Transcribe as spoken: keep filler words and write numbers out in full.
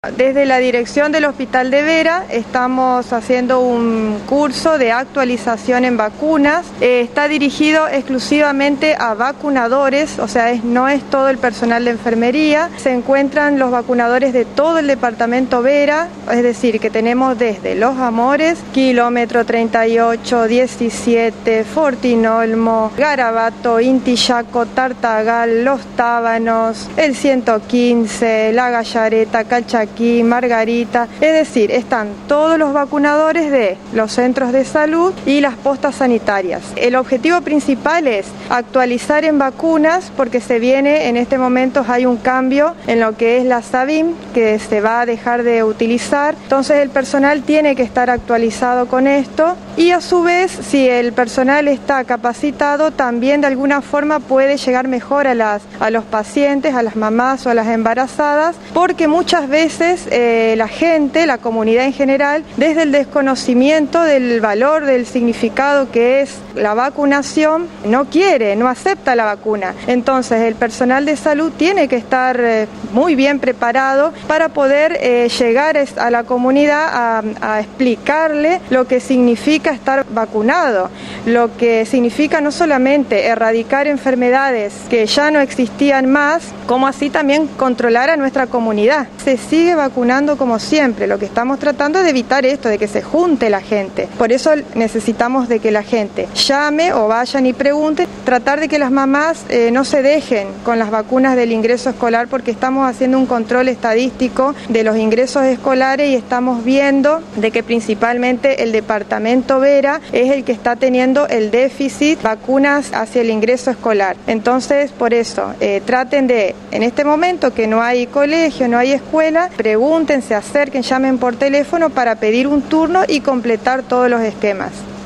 Desde la dirección del Hospital de Vera estamos haciendo un curso de actualización en vacunas. Eh, está dirigido exclusivamente a vacunadores, o sea, es, no es todo el personal de enfermería. Se encuentran los vacunadores de todo el departamento Vera, es decir, que tenemos desde Los Amores, Kilómetro treinta y ocho, diecisiete, Fortinolmo, Garabato, Intillaco, Tartagal, Los Tábanos, el ciento quince, La Gallareta, Calchaquí, Margarita, es decir, están todos los vacunadores de los centros de salud y las postas sanitarias. El objetivo principal es actualizar en vacunas porque se viene, en este momento hay un cambio en lo que es la Sabin, que se va a dejar de utilizar, entonces el personal tiene que estar actualizado con esto y a su vez, si el personal está capacitado, también de alguna forma puede llegar mejor a, las, a los pacientes, a las mamás o a las embarazadas, porque muchas veces Eh, la gente, la comunidad en general, desde el desconocimiento del valor, del significado que es la vacunación, no quiere, no acepta la vacuna. Entonces el personal de salud tiene que estar eh, muy bien preparado para poder eh, llegar a la comunidad a, a explicarle lo que significa estar vacunado, lo que significa no solamente erradicar enfermedades que ya no existían más, como así también controlar a nuestra comunidad. Se sigue vacunando como siempre, lo que estamos tratando es de evitar esto, de que se junte la gente. Por eso necesitamos de que la gente llame o vayan y pregunten, tratar de que las mamás eh, no se dejen con las vacunas del ingreso escolar, porque estamos haciendo un control estadístico de los ingresos escolares y estamos viendo de que principalmente el departamento Vera es el que está teniendo el déficit vacunas hacia el ingreso escolar. Entonces, por eso, eh, traten de, en este momento que no hay colegio, no hay escuela, pregunten, se acerquen, llamen por teléfono para pedir un turno y completar todos los esquemas.